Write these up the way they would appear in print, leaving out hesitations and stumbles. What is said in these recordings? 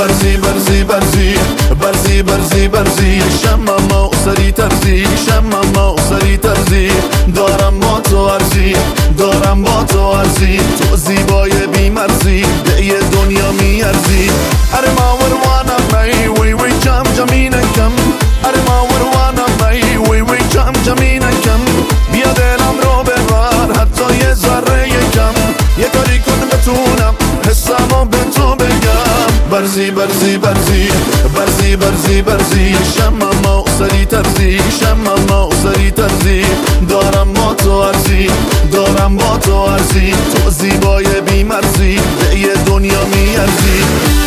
برزی برزی برزی برزی برزی برزی شمم و سری ترزی شمم و سری ترزی دارم با تو عرضی دارم با تو عرضی تو زیبای بیمرزی به یه دنیا میارزی اره ما وروانم ای وی وی جم جمینکم اره ما وروانم ای وی وی جم جمینکم بیا دلم رو ببر حتی یه ذره کم یه کاری کن بتونم حسمو به تو بگم برزی برزی برزی برزی برزی برزی شمم و سری ترزی شمم و سری ترزی دارم با تو عرضی دارم با تو عرضی تو زیبای بیمرزی به یه دنیا میارزی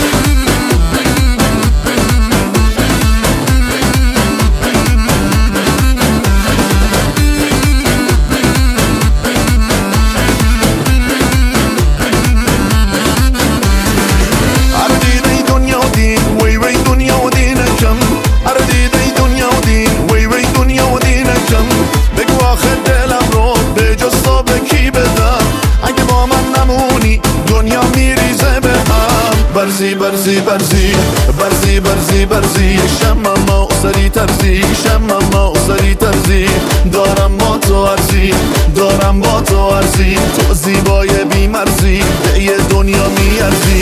برزی برزی برزی برزی برزی برزی شمم و سری ترزی شمم و سری ترزی دارم با تو عرضی دارم با تو عرضی تو زیبای بیمرزی به یه دنیا میارزی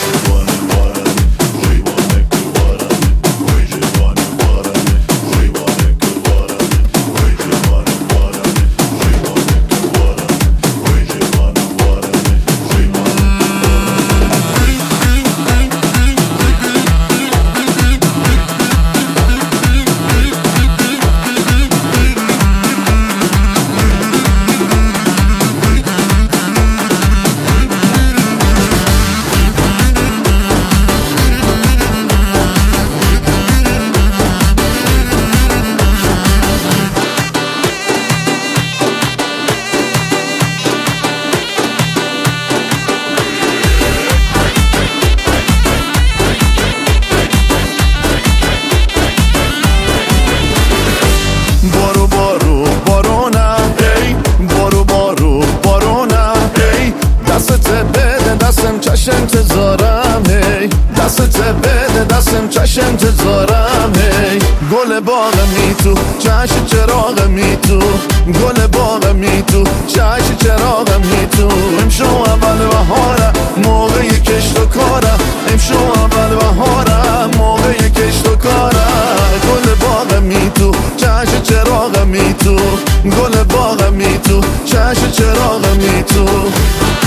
چش انتظارم هی دستت بده دستم چش انتظارم هی گل باغ می تو چش چراغ می تو گل باغ می تو چش چراغ می تو امشو اول بهاره موقع کشت و کاره امشو اول بهاره موقع کشت و کاره گل باغ می تو چش چراغ می تو گل باغ می تو چش چراغ می تو